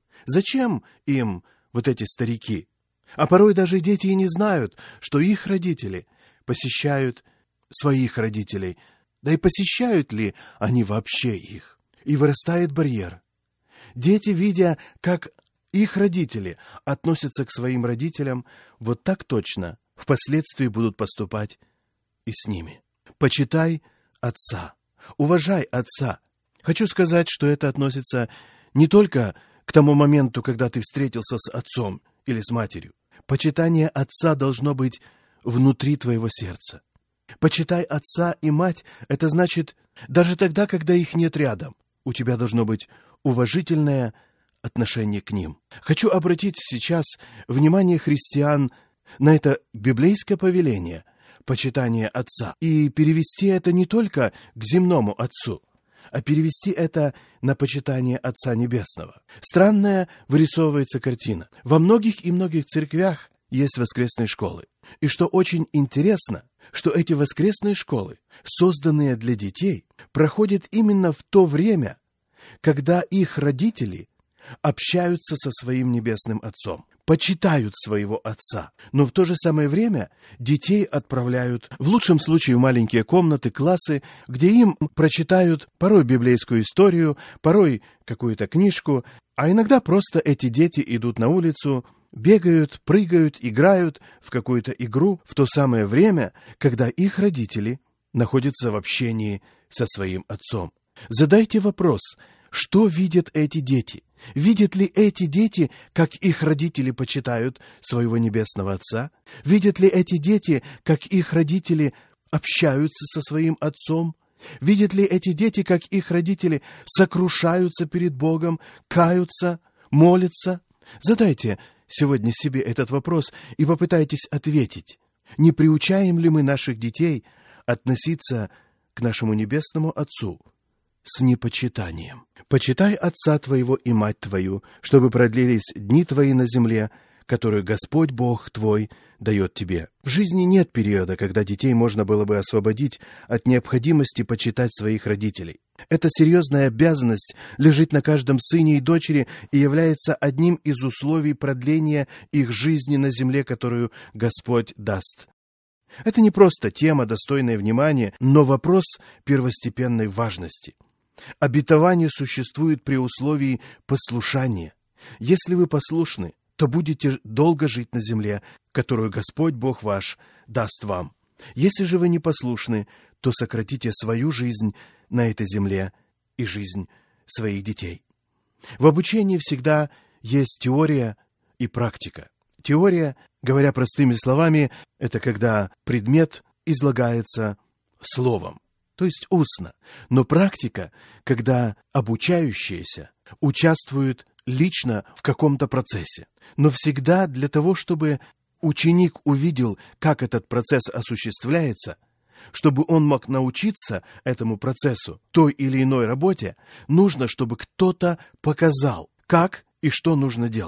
Зачем им вот эти старики? А порой даже дети и не знают, что их родители посещают своих родителей, да и посещают ли они вообще их. И вырастает барьер. Дети, видя, как их родители относятся к своим родителям, вот так точно впоследствии будут поступать и с ними. Почитай отца, уважай отца. Хочу сказать, что это относится не только к тому моменту, когда ты встретился с отцом или с матерью. Почитание отца должно быть внутри твоего сердца. Почитай отца и мать – это значит, даже тогда, когда их нет рядом, у тебя должно быть уважительное отношение к ним. Хочу обратить сейчас внимание христиан на это библейское повеление – почитание отца, и перевести это не только к земному отцу, а перевести это на почитание Отца Небесного. Странная вырисовывается картина. Во многих и многих церквях есть воскресные школы. И что очень интересно, что эти воскресные школы, созданные для детей, проходят именно в то время, когда их родители общаются со своим Небесным Отцом, почитают своего Отца. Но в то же самое время детей отправляют, в лучшем случае, в маленькие комнаты, классы, где им прочитают порой библейскую историю, порой какую-то книжку, а иногда просто эти дети идут на улицу, бегают, прыгают, играют в какую-то игру в то самое время, когда их родители находятся в общении со своим Отцом. Задайте вопрос, что видят эти дети? Видят ли эти дети, как их родители почитают своего Небесного Отца? Видят ли эти дети, как их родители общаются со своим Отцом? Видят ли эти дети, как их родители сокрушаются перед Богом, каются, молятся? Задайте сегодня себе этот вопрос и попытайтесь ответить. Не приучаем ли мы наших детей относиться к нашему Небесному Отцу с непочитанием? «Почитай отца твоего и мать твою, чтобы продлились дни твои на земле, которую Господь Бог твой дает тебе». В жизни нет периода, когда детей можно было бы освободить от необходимости почитать своих родителей. Эта серьезная обязанность лежит на каждом сыне и дочери и является одним из условий продления их жизни на земле, которую Господь даст. Это не просто тема, достойная внимания, но вопрос первостепенной важности. Обетование существует при условии послушания. Если вы послушны, то будете долго жить на земле, которую Господь Бог ваш даст вам. Если же вы непослушны, то сократите свою жизнь на этой земле и жизнь своих детей. В обучении всегда есть теория и практика. Теория, говоря простыми словами, это когда предмет излагается словом, то есть устно. Но практика, когда обучающиеся участвуют лично в каком-то процессе. Но всегда для того, чтобы ученик увидел, как этот процесс осуществляется, чтобы он мог научиться этому процессу, той или иной работе, нужно, чтобы кто-то показал, как и что нужно делать.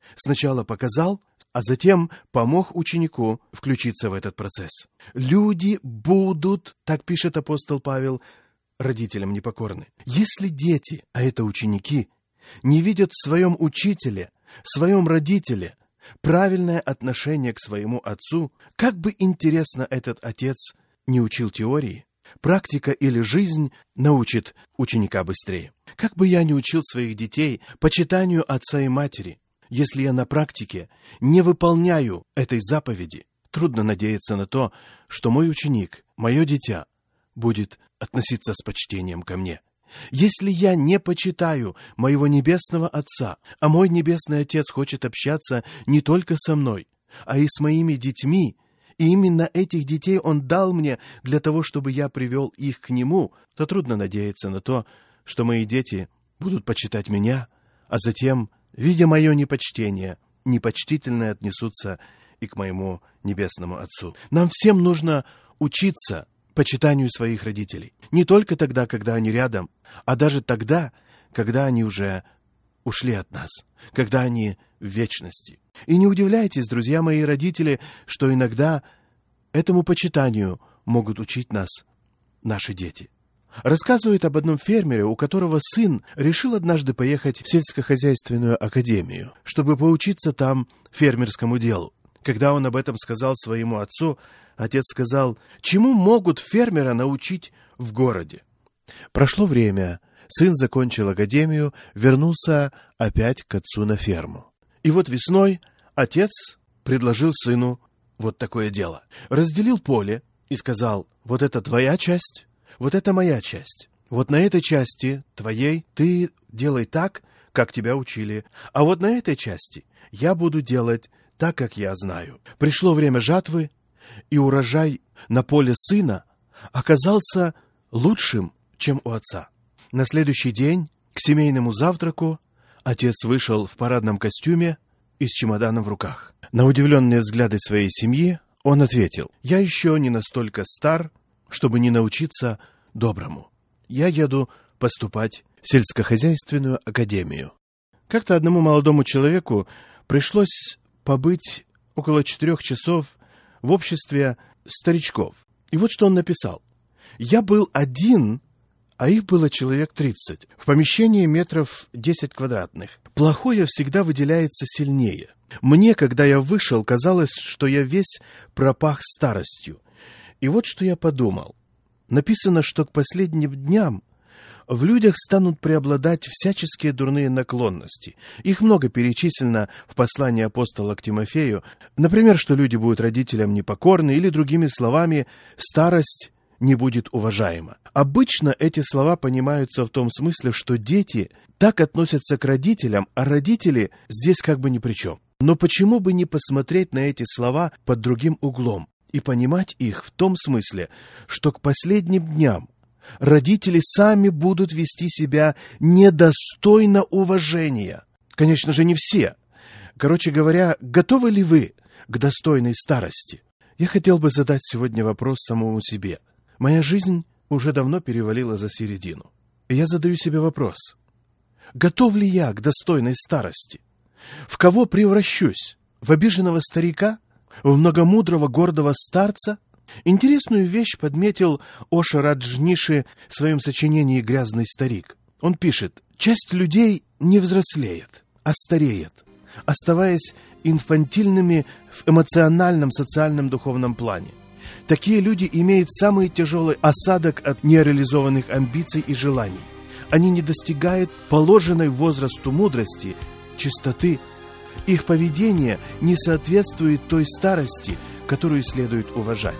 Сначала показал, а затем помог ученику включиться в этот процесс. Люди будут, так пишет апостол Павел, родителям непокорны. Если дети, а это ученики, не видят в своем учителе, в своем родителе правильное отношение к своему отцу, как бы интересно этот отец не учил теории, практика или жизнь научит ученика быстрее. Как бы я ни учил своих детей почитанию отца и матери, если я на практике не выполняю этой заповеди, трудно надеяться на то, что мой ученик, мое дитя, будет относиться с почтением ко мне. Если я не почитаю моего Небесного Отца, а мой Небесный Отец хочет общаться не только со мной, а и с моими детьми, и именно этих детей Он дал мне для того, чтобы я привел их к Нему, то трудно надеяться на то, что мои дети будут почитать меня, а затем, видя мое непочтение, непочтительно отнесутся и к моему Небесному Отцу. Нам всем нужно учиться почитанию своих родителей. Не только тогда, когда они рядом, а даже тогда, когда они уже ушли от нас, когда они в вечности. И не удивляйтесь, друзья мои родители, что иногда этому почитанию могут учить нас наши дети. Рассказывает об одном фермере, у которого сын решил однажды поехать в сельскохозяйственную академию, чтобы поучиться там фермерскому делу. Когда он об этом сказал своему отцу, отец сказал: «Чему могут фермера научить в городе?» Прошло время, сын закончил академию, вернулся опять к отцу на ферму. И вот весной отец предложил сыну вот такое дело. Разделил поле и сказал: «Вот это твоя часть, вот это моя часть. Вот на этой части твоей ты делай так, как тебя учили, а вот на этой части я буду делать так, как я знаю». Пришло время жатвы, и урожай на поле сына оказался лучшим, чем у отца. На следующий день к семейному завтраку отец вышел в парадном костюме и с чемоданом в руках. На удивленные взгляды своей семьи он ответил: «Я еще не настолько стар, чтобы не научиться доброму. Я еду поступать в сельскохозяйственную академию». Как-то одному молодому человеку пришлось побыть около четырех часов в обществе старичков. И вот что он написал: «Я был один, а их было человек тридцать, в помещении метров десять квадратных. Плохое всегда выделяется сильнее. Мне, когда я вышел, казалось, что я весь пропах старостью. И вот что я подумал. Написано, что к последним дням в людях станут преобладать всяческие дурные наклонности. Их много перечислено в послании апостола к Тимофею. Например, что люди будут родителям непокорны, или, другими словами, старость не будет уважаема. Обычно эти слова понимаются в том смысле, что дети так относятся к родителям, а родители здесь как бы ни при чем. Но почему бы не посмотреть на эти слова под другим углом и понимать их в том смысле, что к последним дням родители сами будут вести себя недостойно уважения? Конечно же, не все. Короче говоря, готовы ли вы к достойной старости? Я хотел бы задать сегодня вопрос самому себе. Моя жизнь уже давно перевалила за середину. И я задаю себе вопрос: готов ли я к достойной старости? В кого превращусь? В обиженного старика? В многомудрого гордого старца? Интересную вещь подметил Оша Раджниши в своем сочинении «Грязный старик». Он пишет: часть людей не взрослеет, а стареет, оставаясь инфантильными в эмоциональном, социальном, духовном плане. Такие люди имеют самый тяжелый осадок от нереализованных амбиций и желаний. Они не достигают положенной возрасту мудрости, чистоты. Их поведение не соответствует той старости, которую следует уважать.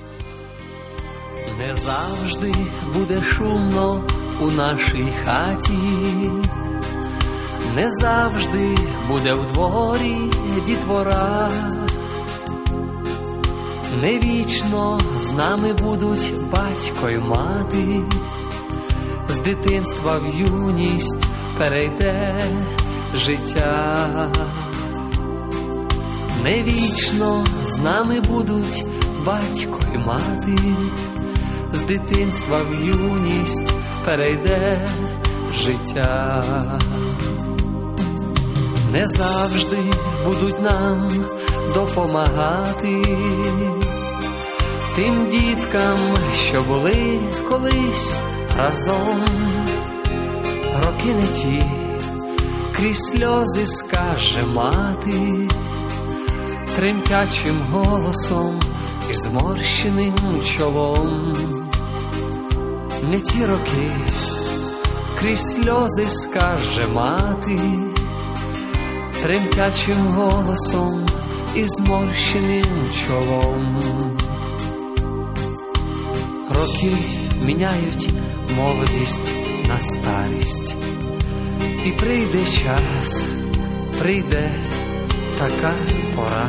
Не завжди буде шумно у нашій хаті, не завжди буде в дворі дітвора, не вічно з нами будуть батько й мати, з дитинства в юність перейде життя. Не вічно з нами будуть батько й мати, з дитинства в юність перейде життя. не завжди будуть нам допомагати. Тим діткам, що були колись разом, роки не ті, крізь сльози скаже мати, тремтячим голосом і зморщеним чолом. Не ті роки, крізь сльози скаже мати, тремтячим голосом і зморщеним чолом. Роки міняють молодість на старість, і прийде час, прийде така пора.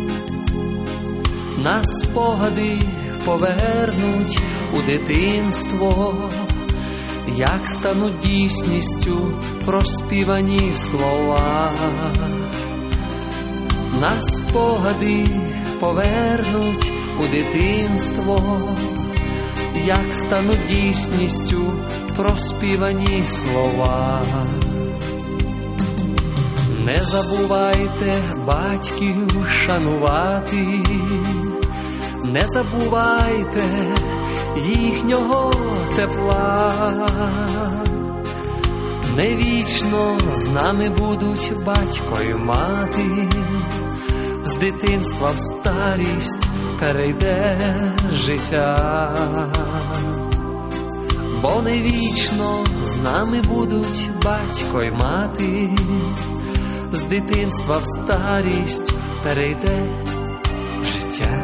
Нас спогади повернуть у дитинство, як стануть дійсністю проспівані слова. Нас спогади повернуть у дитинство, як стануть дійсністю проспівані слова. Не забувайте батьків шанувати, не забувайте їхнього тепла. Не вічно з нами будуть батько й мати, з дитинства в старість перейде життя. Бо не вічно з нами будуть батько й мати, з дитинства в старість перейде життя.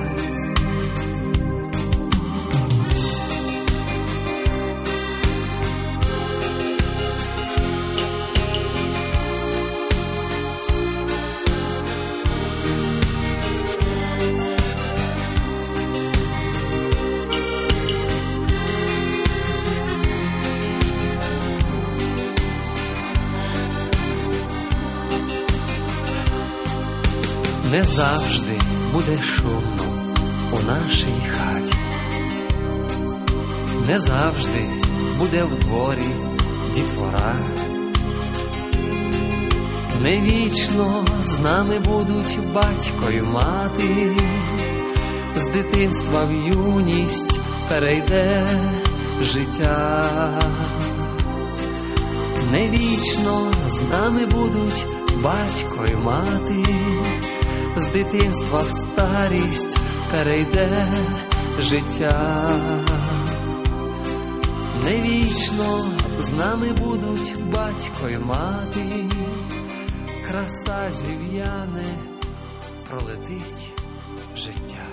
Не завжди буде шумно у нашій хаті, не завжди буде в дворі дітвора. Не вічно з нами будуть батько й мати, з дитинства в юність перейде життя. Не вічно з нами будуть батько й мати, з дитинства в старість перейде життя. Не вічно з нами будуть батько й мати, краса зів'яне, пролетить життя.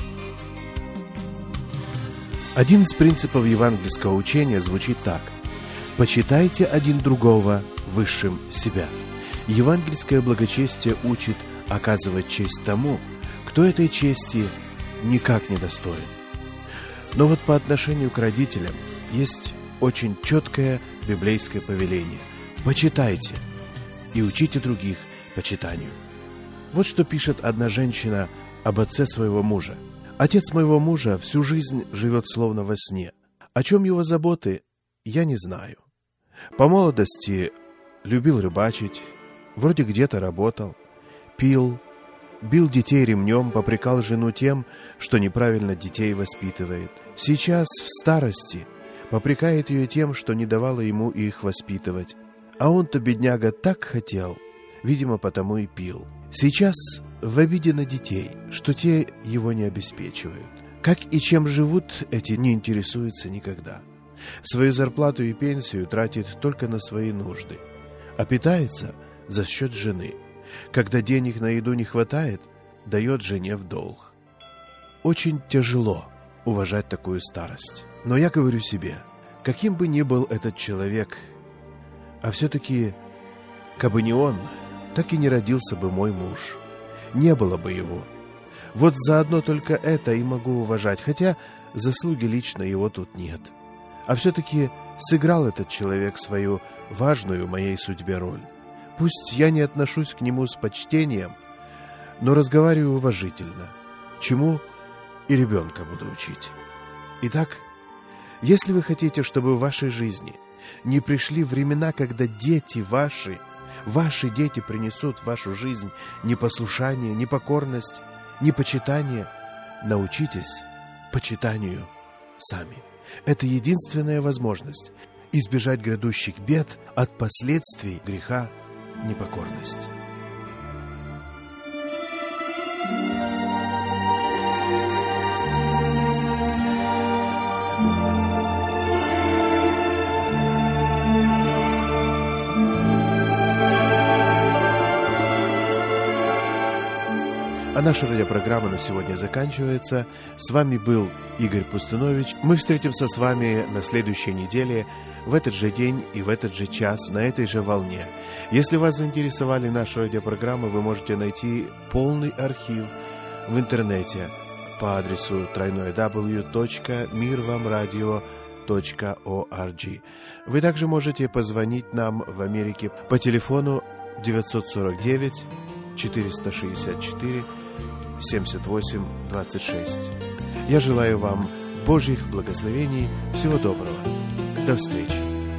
Один из принципов евангельского учения звучит так: «Почитайте один другого высшим себя». Евангельское благочестие учит оказывать честь тому, кто этой чести никак не достоин. Но вот по отношению к родителям есть очень четкое библейское повеление: «Почитайте и учите других почитанию». Вот что пишет одна женщина об отце своего мужа. «Отец моего мужа всю жизнь живет словно во сне. О чем его заботы, я не знаю. По молодости любил рыбачить, вроде где-то работал, пил, бил детей ремнем, попрекал жену тем, что неправильно детей воспитывает. Сейчас, в старости, попрекает ее тем, что не давала ему их воспитывать. А он-то, бедняга, так хотел, видимо, потому и пил. Сейчас в обиде на детей, что те его не обеспечивают. Как и чем живут эти, не интересуется никогда. Свою зарплату и пенсию тратит только на свои нужды, а питается за счет жены. Когда денег на еду не хватает, дает жене в долг». Очень тяжело уважать такую старость. Но я говорю себе, каким бы ни был этот человек, а все-таки, кабы не он, так и не родился бы мой муж. Не было бы его. Вот заодно только это и могу уважать, хотя заслуги лично его тут нет. А все-таки сыграл этот человек свою важную в моей судьбе роль. Пусть я не отношусь к нему с почтением, но разговариваю уважительно, чему и ребенка буду учить. Итак, если вы хотите, чтобы в вашей жизни не пришли времена, когда дети ваши ваши дети принесут в вашу жизнь непослушание, непокорность, непочитание, научитесь почитанию сами. Это единственная возможность избежать грядущих бед от последствий греха непокорность. А наша радиопрограмма на сегодня заканчивается. С вами был Игорь Пустунович. Мы встретимся с вами на следующей неделе, в этот же день и в этот же час, на этой же волне. Если вас заинтересовали наши радиопрограммы, вы можете найти полный архив в интернете по адресу дабл ю дабл ю дабл ю точка мир вам радио точка орг. Вы также можете позвонить нам в Америке по телефону девятьсот сорок девять четыреста шестьдесят четыре семьдесят восемь двадцать шесть. Я желаю вам Божьих благословений. Всего доброго. До встречи.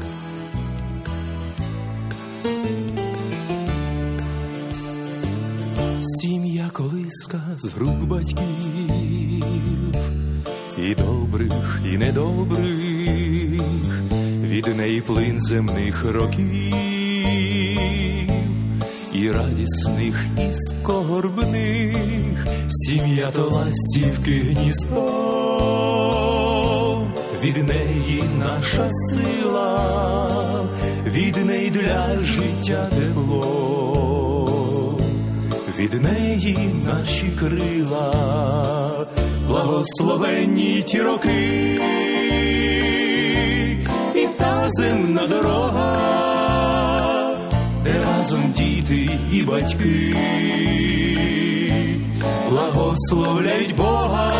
Сім'я колиска з рук батьків, і добрих, і недобрих, від неї плин земних років, і радісних, і скорбних. Сім'я то ластівки гніздо, від неї наша сила, від неї для життя тепло, від неї наші крила, благословенні ті роки, і та земна дорога, де разом діти і батьки благословляють Бога,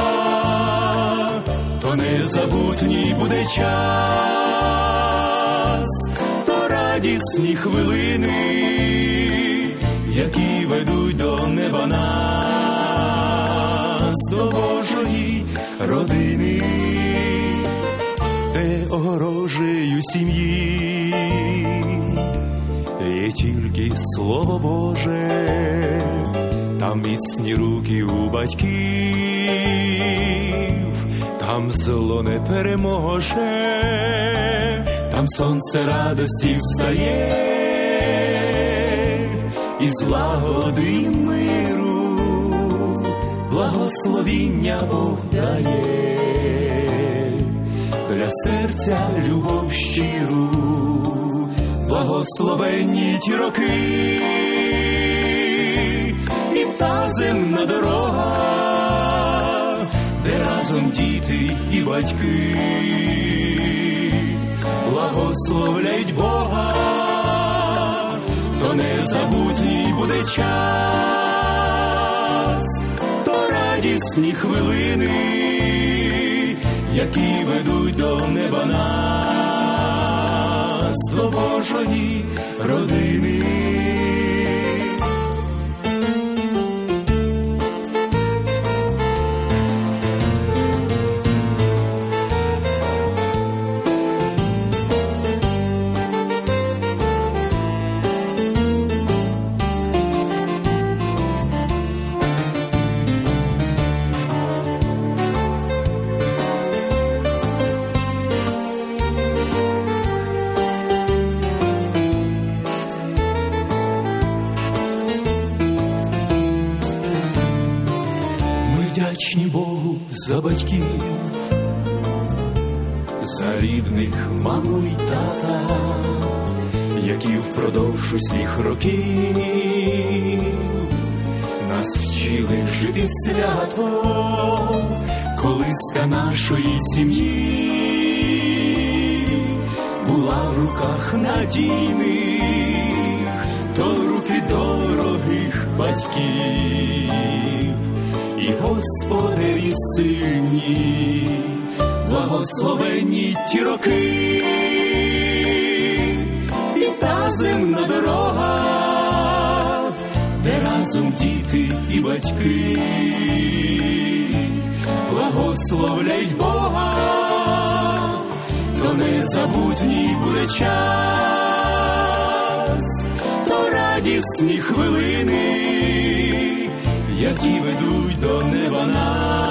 то незабутній буде час, то радісні хвилини, які ведуть до неба нас, до Божої родини, де огорожею сім'ї є тільки Слово Боже, там міцні руки у батьків, там зло не переможе, там сонце радості встає, і злагоди й миру благословіння Бог дає, для серця любов щиру, благословенні ті роки, і та земна дорога, де разом діти і батьки благословляють Бога, то незабутній буде час, то радісні хвилини, які ведуть до неба нас, до Божої родини. Вдячні Богу за батьків, за рідних маму й тата, які впродовж усіх років нас вчили жити свято, колиска нашої сім'ї була в руках надійних, то в руки дорогих батьків. І Господеві сильні, благословенні ті роки, і та земна дорога, де разом діти і батьки благословляють Бога, то незабутній буде час, то радісні хвилини, які ведуть до неба нас.